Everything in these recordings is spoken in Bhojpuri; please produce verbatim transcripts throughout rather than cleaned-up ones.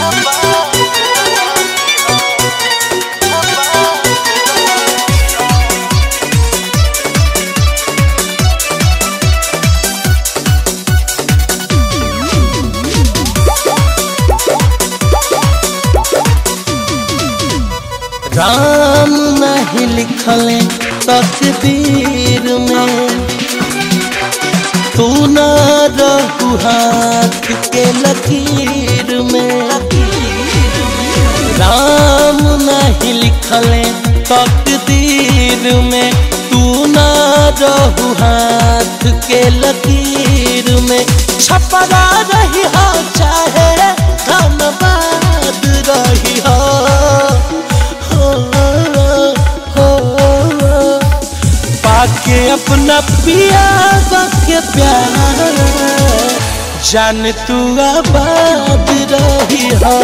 राम नहीं लिखले तकदीर में, तू न रहू हाथ के लकीर में। राम नहीं लिखले तकदीर में, तू न रहू हाथ के लकीर में। छपरा रही हो चाहे धनबाद रही हो, पाके अपना पिया के प्यार जान तू आबाद रही हो।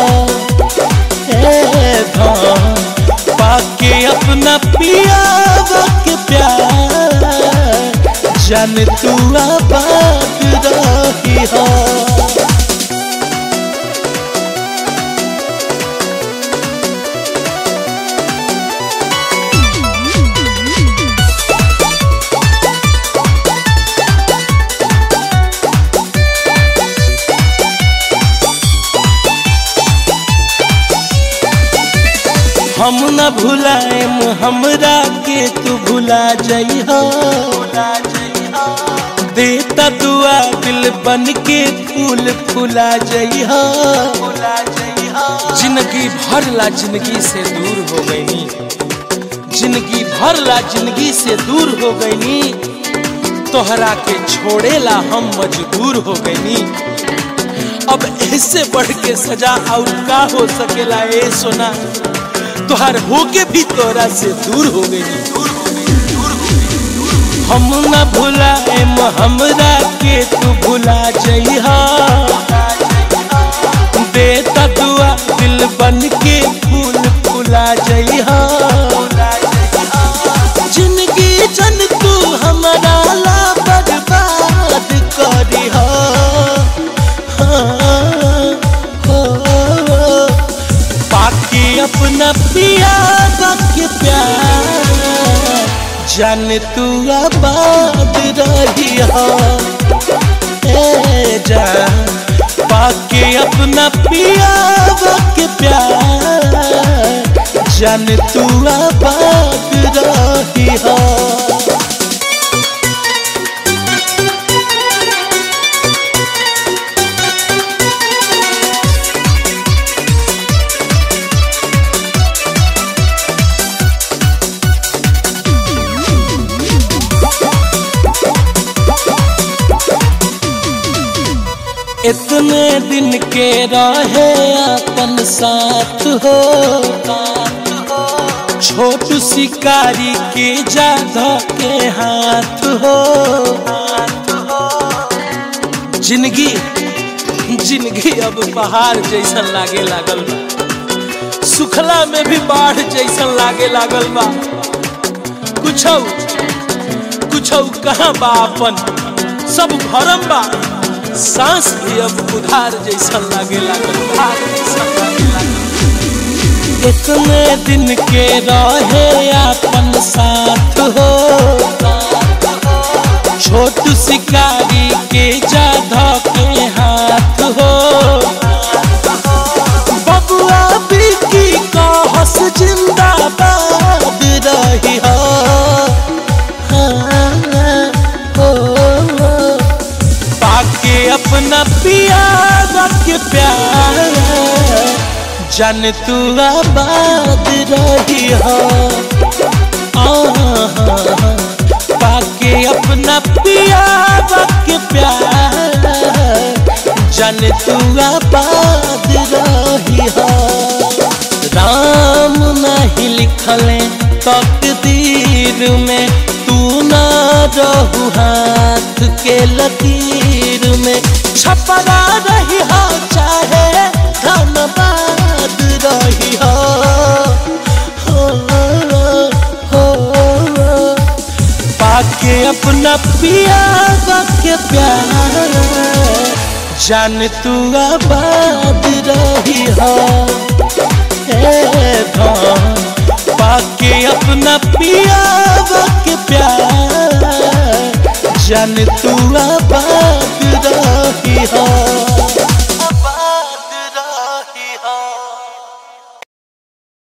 पाके अपना पिया के प्यार जान तू आबाद रही हो। हम न भुलाएम हमरा के तू भुला जइहा। देता दुआ दिल बन के फूल फुला जइहा। जिंदगी भर ला जिंदगी से दूर हो गईनी, जिंदगी भर ला जिंदगी से दूर हो गईनी। तोहरा के छोड़ेला हम मजबूर हो गईनी। अब ऐसे बढ़ के सजा और का हो सकेला ए सोना, तोहर होके भी तोरा से दूर हो गई। हम न भुलाएम हमरा के तू भुला जइहा। देता दुआ दिल बन के फूल फुला जइहा। जिंदगी जन तू हमरा ला बर्बाद करिहा। अपना पिया के प्यार जान तू आबाद रही हो। ए जान पाके अपना पिया के प्यार जान तू आबाद रही हो। इतने दिन के रहे अपन साथ हो, छोटू शिकारी के जाधा के हाथ हो। जिंदगी जिंदगी अब पहाड़ जैसन लागे लागल बा, सुखला में भी बाढ़ जैसन लागे लागल बा। कुछ कुछ कहाँ बा अपन, सब भरम बा। सांस भी अब उधार जैसन लागे लागल। इतने दिन के रहे अपन साथ हो, छोटू शिकारी के जाधा के हाथ हो। बबुआ बिकी का हंस जिंदाबाद रही हो। अपना पिया के प्यार जान तू आबाद रही हो। पाके अपना पिया के प्यार जान तू आबाद रही हो। राम नहीं लिखले तकदीर में, तू न रहू हाथ के लकीर में। छपरा रही हो चाहे धनबाद रही हो, पाके अपना पिया के प्यार जान तू आबाद रही हो। जान तू आबाद रही हा।